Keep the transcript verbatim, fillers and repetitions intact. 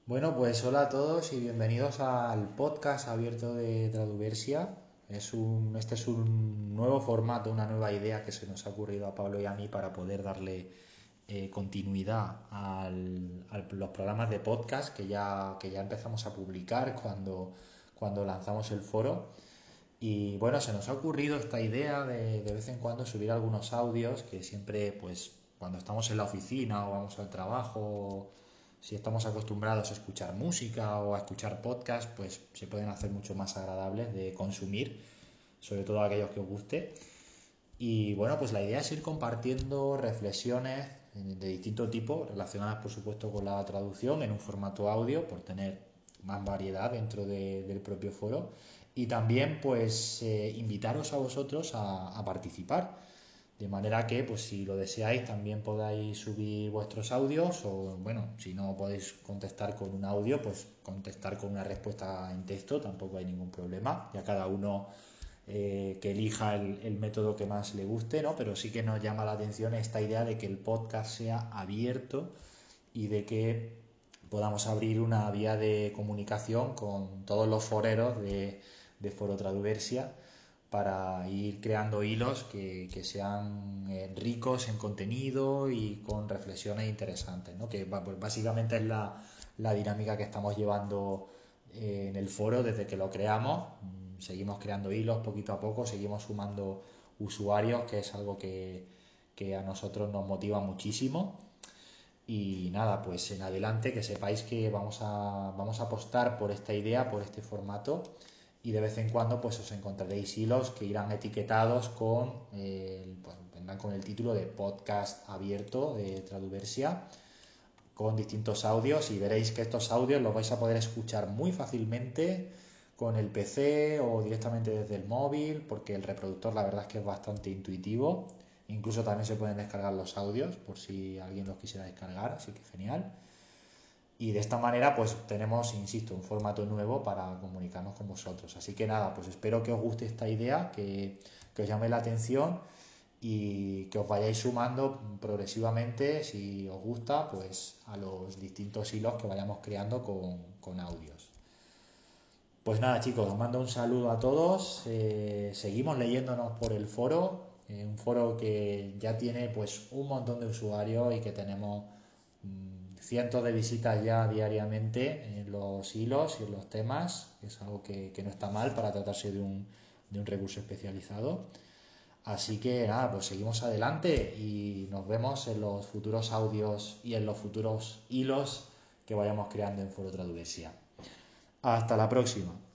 Bueno, pues hola a todos y bienvenidos al podcast abierto de Traduversia. Es un, este es un nuevo formato, una nueva idea que se nos ha ocurrido a Pablo y a mí para poder darle eh, continuidad al- a los programas de podcast que ya, que ya empezamos a publicar cuando, cuando lanzamos el foro. Y bueno, se nos ha ocurrido esta idea de de vez en cuando subir algunos audios que siempre, pues, cuando estamos en la oficina o vamos al trabajo, si estamos acostumbrados a escuchar música o a escuchar podcast, pues se pueden hacer mucho más agradables de consumir, sobre todo aquellos que os guste. Y bueno, pues la idea es ir compartiendo reflexiones de distinto tipo, relacionadas por supuesto con la traducción en un formato audio, por tener más variedad dentro de- del propio foro. Y también pues eh, invitaros a vosotros a, a participar. De manera que, pues si lo deseáis, también podáis subir vuestros audios o, bueno, si no podéis contestar con un audio, pues contestar con una respuesta en texto, tampoco hay ningún problema. Ya cada uno eh, que elija el, el método que más le guste, ¿no? Pero sí que nos llama la atención esta idea de que el podcast sea abierto y de que podamos abrir una vía de comunicación con todos los foreros de, de Foro Traduversia para ir creando hilos que, que sean eh, ricos en contenido y con reflexiones interesantes, ¿no? Que pues, básicamente es la, la dinámica que estamos llevando eh, en el foro desde que lo creamos. Mm, Seguimos creando hilos poquito a poco, seguimos sumando usuarios, que es algo que, que a nosotros nos motiva muchísimo. Y nada, pues en adelante que sepáis que vamos a, vamos a apostar por esta idea, por este formato, y de vez en cuando pues os encontraréis hilos que irán etiquetados con, eh, el, pues, vendrán con el título de podcast abierto de Traduversia, con distintos audios, y veréis que estos audios los vais a poder escuchar muy fácilmente con el P C o directamente desde el móvil, porque el reproductor la verdad es que es bastante intuitivo. Incluso también se pueden descargar los audios por si alguien los quisiera descargar, así que genial. Y de esta manera pues tenemos, insisto, un formato nuevo para comunicarnos con vosotros. Así que nada, pues espero que os guste esta idea, que, que os llame la atención y que os vayáis sumando progresivamente, si os gusta, pues a los distintos hilos que vayamos creando con, con audios. Pues nada, chicos, os mando un saludo a todos. Eh, seguimos leyéndonos por el foro, eh, un foro que ya tiene pues un montón de usuarios y que tenemos mm, cientos de visitas ya diariamente en los hilos y en los temas, que es algo que, que no está mal para tratarse de un, de un recurso especializado. Así que nada, pues seguimos adelante y nos vemos en los futuros audios y en los futuros hilos que vayamos creando en Foro Traduversia. Hasta la próxima.